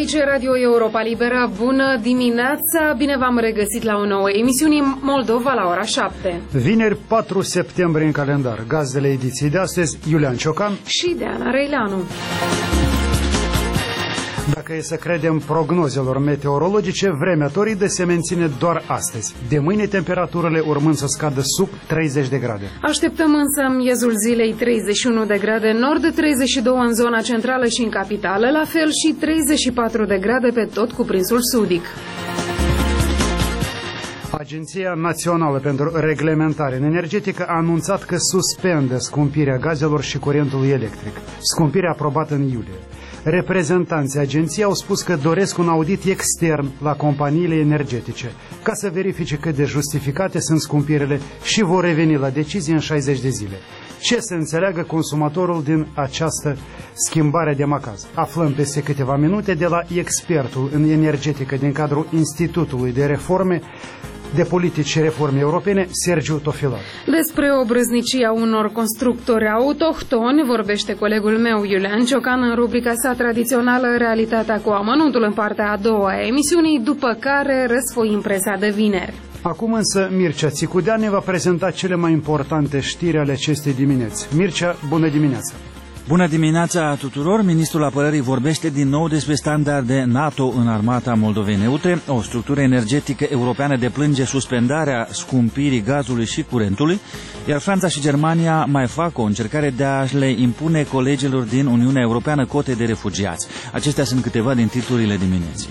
Aici e Radio Europa Liberă. Bună dimineața! Bine v-am regăsit la o nouă emisiune Moldova la ora 7. Vineri 4 septembrie în calendar. Gazdele ediției de astăzi, Iulian Ciocan și Deana Răileanu. Dacă e să credem prognozelor meteorologice, vremea toridă se menține doar astăzi. De mâine temperaturile urmând să scadă sub 30 de grade. Așteptăm însă miezul zilei 31 de grade în nord, 32 în zona centrală și în capitală, la fel și 34 de grade pe tot cuprinsul sudic. Agenția Națională pentru Reglementare Energetică a anunțat că suspendă scumpirea gazelor și curentului electric. Scumpirea aprobată în iulie. Reprezentanții agenției au spus că doresc un audit extern la companiile energetice ca să verifice cât de justificate sunt scumpirile și vor reveni la decizie în 60 de zile. Ce să înțeleagă consumatorul din această schimbare de macaz? Aflăm peste câteva minute de la expertul în energetică din cadrul Institutului de Reforme de Politici și Reforme Europene, Sergiu Tofilar. Despre obrăznicia unor constructori autohtoni vorbește colegul meu Iulian Ciocan în rubrica sa tradițională Realitatea cu amănuntul în partea a doua a emisiunii, după care răsfoim presa de vineri. Acum însă Mircea Țicudean ne va prezenta cele mai importante știri ale acestei dimineți. Mircea, bună dimineața! Bună dimineața tuturor! Ministrul Apărării vorbește din nou despre standarde NATO în armata Moldovei neutre. O structură energetică europeană deplânge suspendarea scumpirii gazului și curentului, iar Franța și Germania mai fac o încercare de a le impune colegilor din Uniunea Europeană cote de refugiați. Acestea sunt câteva din titlurile dimineții.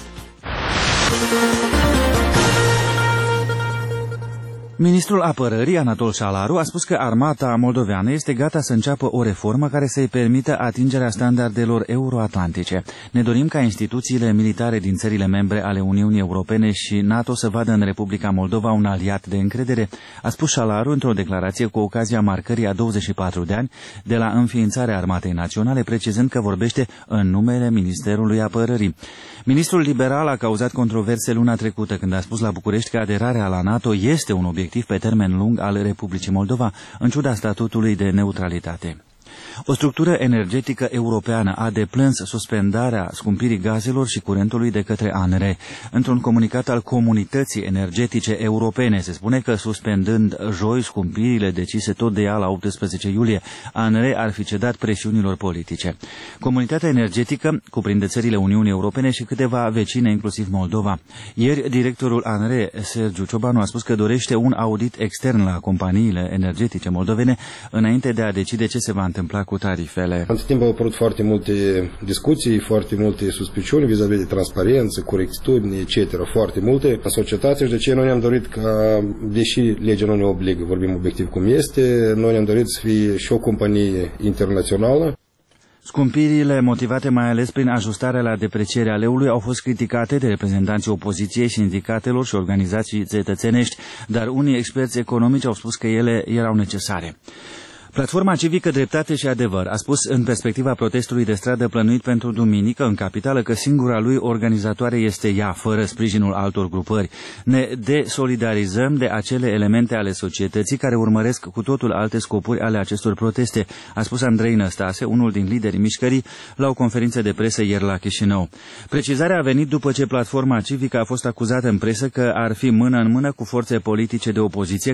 Ministrul Apărării, Anatol Șalaru, a spus că armata moldoveană este gata să înceapă o reformă care să-i permită atingerea standardelor euroatlantice. Ne dorim ca instituțiile militare din țările membre ale Uniunii Europene și NATO să vadă în Republica Moldova un aliat de încredere, a spus Șalaru într-o declarație cu ocazia marcării a 24 de ani de la înființarea Armatei Naționale, precizând că vorbește în numele Ministerului Apărării. Ministrul liberal a cauzat controverse luna trecută când a spus la București că aderarea la NATO este un obiectiv pe termen lung al Republicii Moldova, în ciuda statutului de neutralitate. O structură energetică europeană a deplâns suspendarea scumpirii gazelor și curentului de către ANRE. Într-un comunicat al Comunității Energetice Europene se spune că, suspendând joi scumpirile decise tot de ea la 18 iulie, ANRE ar fi cedat presiunilor politice. Comunitatea energetică cuprinde țările Uniunii Europene și câteva vecine, inclusiv Moldova. Ieri, directorul ANRE, Sergiu Ciobanu, a spus că dorește un audit extern la companiile energetice moldovene înainte de a decide ce se va întâmpla cu tarifele. Între timp au apărut foarte multe discuții, foarte multe suspiciuni vis-a-vis de transparență, corectitudine, etc. Foarte multe în societate și de ce noi ne-am dorit ca, deși legea nu ne obligă, vorbim obiectiv cum este, noi ne-am dorit să fie și o companie internațională. Scumpirile, motivate mai ales prin ajustarea la deprecierea leului, au fost criticate de reprezentanții opoziției, sindicatelor și organizații cetățenești, dar unii experți economici au spus că ele erau necesare. Platforma Civică Dreptate și Adevăr a spus în perspectiva protestului de stradă plănuit pentru duminică în capitală că singura lui organizatoare este ea, fără sprijinul altor grupări. Ne desolidarizăm de acele elemente ale societății care urmăresc cu totul alte scopuri ale acestor proteste, a spus Andrei Năstase, unul din liderii mișcării, la o conferință de presă ieri la Chișinău. Precizarea a venit după ce Platforma Civică a fost acuzată în presă că ar fi mână în mână cu forțe politice de opoziție